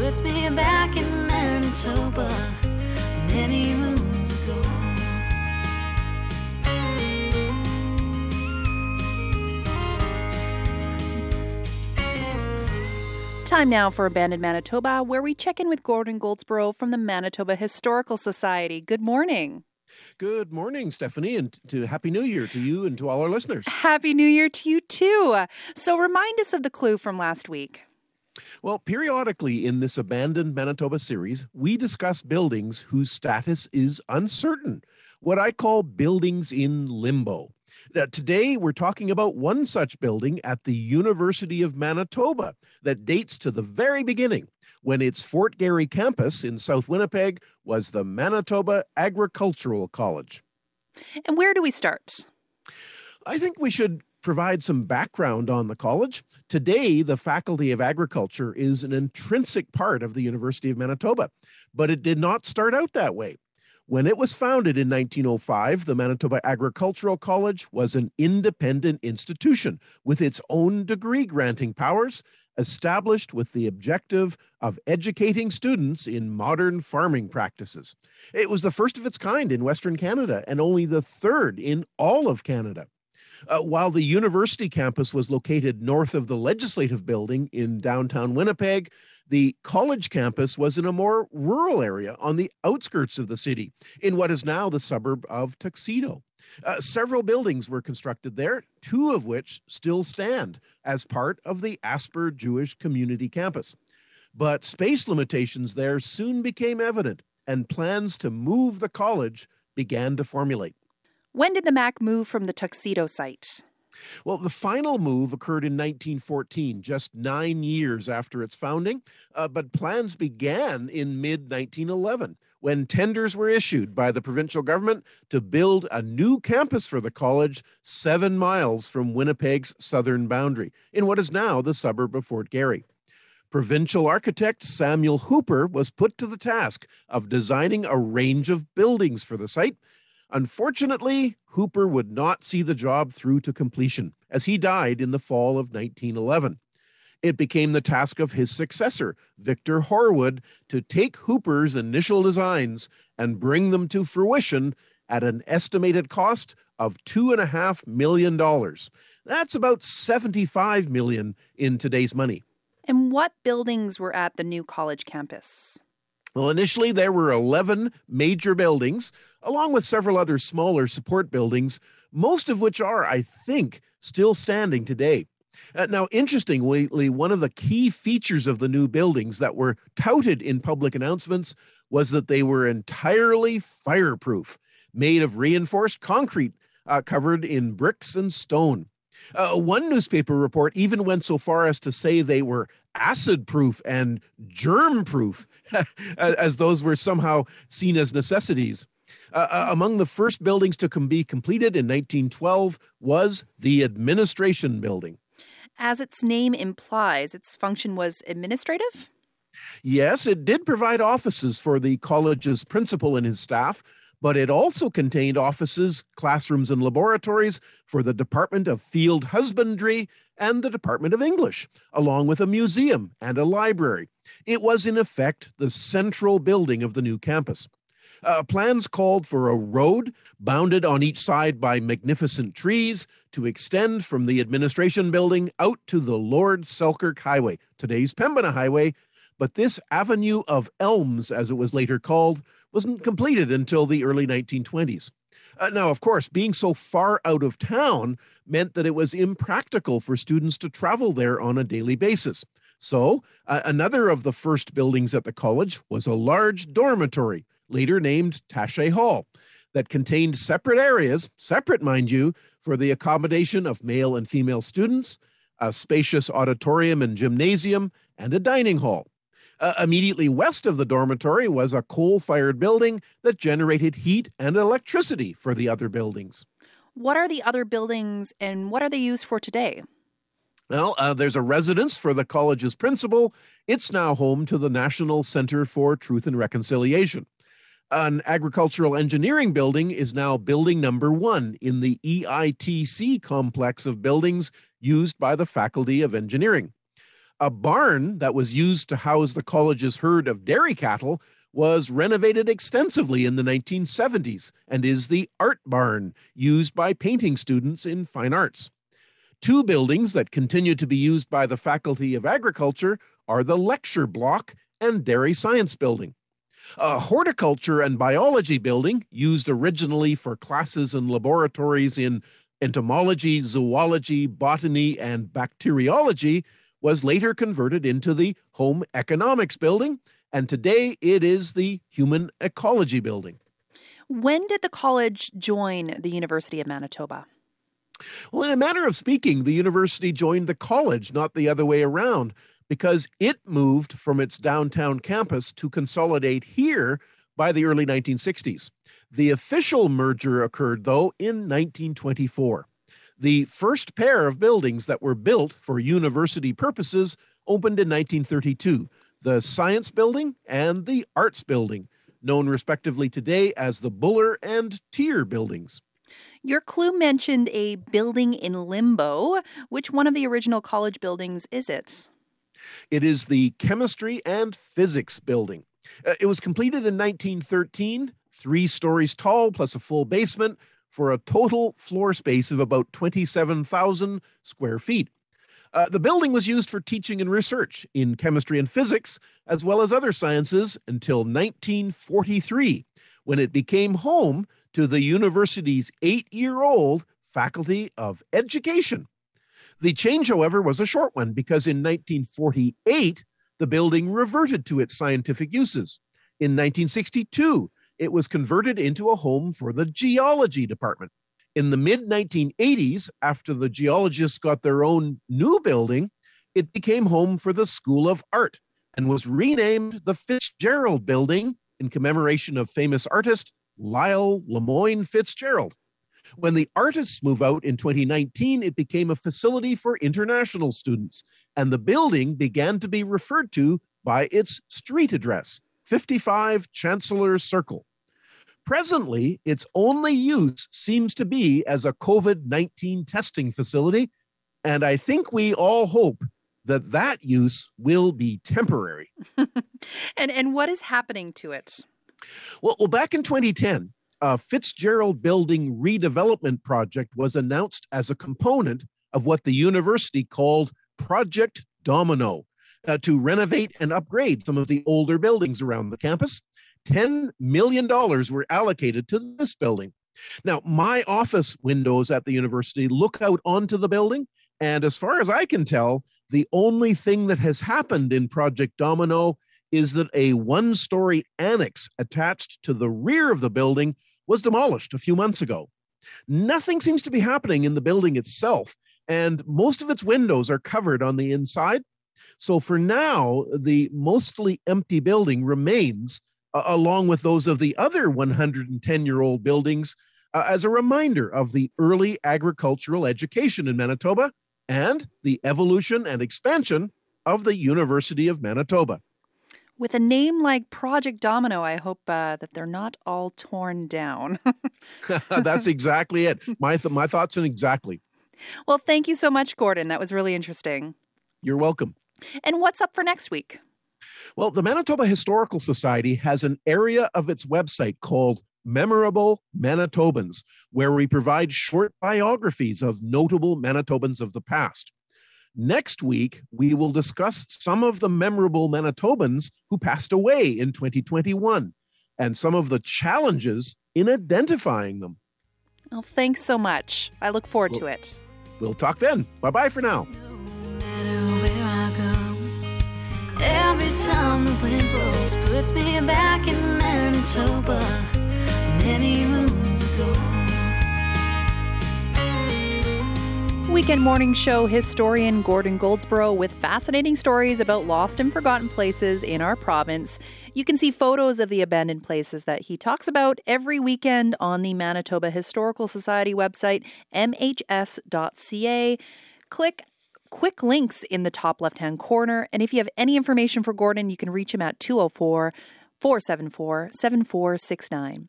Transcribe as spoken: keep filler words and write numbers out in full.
puts me back in Manitoba many moons ago. Time now for Abandoned Manitoba, where we check in with Gordon Goldsborough from the Manitoba Historical Society. Good morning. Good morning, Stephanie, and to Happy New Year to you and to all our listeners. Happy New Year to you, too. So remind us of the clue from last week. Well, periodically in this Abandoned Manitoba series, we discuss buildings whose status is uncertain, what I call buildings in limbo. Now, today, we're talking about one such building at the University of Manitoba that dates to the very beginning, when its Fort Garry campus in South Winnipeg was the Manitoba Agricultural College. And where do we start? I think we should provide some background on the college. Today, the Faculty of Agriculture is an intrinsic part of the University of Manitoba, but it did not start out that way. When it was founded in nineteen oh five, the Manitoba Agricultural College was an independent institution with its own degree-granting powers, established with the objective of educating students in modern farming practices. It was the first of its kind in Western Canada and only the third in all of Canada. Uh, while the university campus was located north of the Legislative Building in downtown Winnipeg, the college campus was in a more rural area on the outskirts of the city, in what is now the suburb of Tuxedo. Uh, several buildings were constructed there, two of which still stand as part of the Asper Jewish Community Campus. But space limitations there soon became evident, and plans to move the college began to formulate. When did the M A C move from the Tuxedo site? Well, the final move occurred in nineteen fourteen, just nine years after its founding, uh, but plans began in mid nineteen eleven, when tenders were issued by the provincial government to build a new campus for the college seven miles from Winnipeg's southern boundary, in what is now the suburb of Fort Garry. Provincial architect Samuel Hooper was put to the task of designing a range of buildings for the site. Unfortunately, Hooper would not see the job through to completion, as he died in the fall of nineteen eleven. It became the task of his successor, Victor Horwood, to take Hooper's initial designs and bring them to fruition at an estimated cost of two and a half million dollars. That's about seventy-five million dollars in today's money. And what buildings were at the new college campus? Well, initially there were eleven major buildings, along with several other smaller support buildings, most of which are, I think, still standing today. Uh, now, interestingly, one of the key features of the new buildings that were touted in public announcements was that they were entirely fireproof, made of reinforced concrete uh, covered in bricks and stone. Uh, one newspaper report even went so far as to say they were acid-proof and germ-proof, as those were somehow seen as necessities. Uh, among the first buildings to com- be completed in nineteen twelve was the Administration Building. As its name implies, its function was administrative? Yes, it did provide offices for the college's principal and his staff, but it also contained offices, classrooms, and laboratories for the Department of Field Husbandry and the Department of English, along with a museum and a library. It was, in effect, the central building of the new campus. Uh, plans called for a road bounded on each side by magnificent trees to extend from the Administration Building out to the Lord Selkirk Highway, today's Pembina Highway, but this avenue of elms, as it was later called, wasn't completed until the early nineteen twenties. Uh, now, of course, being so far out of town meant that it was impractical for students to travel there on a daily basis. So, uh, another of the first buildings at the college was a large dormitory, later named Taché Hall, that contained separate areas, separate, mind you, for the accommodation of male and female students, a spacious auditorium and gymnasium, and a dining hall. Uh, immediately west of the dormitory was a coal-fired building that generated heat and electricity for the other buildings. What are the other buildings and what are they used for today? Well, uh, there's a residence for the college's principal. It's now home to the National Center for Truth and Reconciliation. An agricultural engineering building is now building number one in the E I T C complex of buildings used by the Faculty of Engineering. A barn that was used to house the college's herd of dairy cattle was renovated extensively in the nineteen seventies and is the Art Barn, used by painting students in fine arts. Two buildings that continue to be used by the Faculty of Agriculture are the Lecture Block and Dairy Science Building. A horticulture and biology building, used originally for classes and laboratories in entomology, zoology, botany, and bacteriology, was later converted into the Home Economics Building, and today it is the Human Ecology Building. When did the college join the University of Manitoba? Well, in a manner of speaking, the university joined the college, not the other way around, because it moved from its downtown campus to consolidate here by the early nineteen sixties. The official merger occurred, though, in nineteen twenty-four. The first pair of buildings that were built for university purposes opened in nineteen thirty-two, the Science Building and the Arts Building, known respectively today as the Buller and Tier buildings. Your clue mentioned a building in limbo. Which one of the original college buildings is it? It is the Chemistry and Physics Building. Uh, it was completed in nineteen thirteen, three stories tall plus a full basement, for a total floor space of about twenty-seven thousand square feet. Uh, the building was used for teaching and research in chemistry and physics, as well as other sciences, until nineteen forty-three, when it became home to the university's eight-year-old Faculty of Education. The change, however, was a short one, because in nineteen forty-eight, the building reverted to its scientific uses. In nineteen sixty-two, it was converted into a home for the geology department. In the mid nineteen eighties, after the geologists got their own new building, it became home for the School of Art and was renamed the Fitzgerald Building in commemoration of famous artist Lyle Lemoyne Fitzgerald. When the artists moved out in twenty nineteen, it became a facility for international students, and the building began to be referred to by its street address, fifty-five Chancellor Circle. Presently, its only use seems to be as a COVID nineteen testing facility, and I think we all hope that that use will be temporary. and and what is happening to it? Well, well, back in twenty ten, a Fitzgerald Building redevelopment project was announced as a component of what the university called Project Domino, uh, to renovate and upgrade some of the older buildings around the campus. ten million dollars were allocated to this building. Now, my office windows at the university look out onto the building, and as far as I can tell, the only thing that has happened in Project Domino is that a one-story annex attached to the rear of the building was demolished a few months ago. Nothing seems to be happening in the building itself, and most of its windows are covered on the inside. So for now, the mostly empty building remains, uh, along with those of the other one hundred ten-year-old buildings, uh, as a reminder of the early agricultural education in Manitoba and the evolution and expansion of the University of Manitoba. With a name like Project Domino, I hope uh, that they're not all torn down. That's exactly it. My th- my thoughts on exactly. Well, thank you so much, Gordon. That was really interesting. You're welcome. And what's up for next week? Well, the Manitoba Historical Society has an area of its website called Memorable Manitobans, where we provide short biographies of notable Manitobans of the past. Next week, we will discuss some of the memorable Manitobans who passed away in twenty twenty-one and some of the challenges in identifying them. Well, thanks so much. I look forward We'll- to it. We'll talk then. Bye-bye for now. No matter where I go, every time the wind blows, puts me back in Manitoba, many moons ago. Weekend Morning Show historian Gordon Goldsboro with fascinating stories about lost and forgotten places in our province. You can see photos of the abandoned places that he talks about every weekend on the Manitoba Historical Society website, m h s dot c a. Click quick links in the top left-hand corner. And if you have any information for Gordon, you can reach him at two oh four, four seven four, seven four six nine.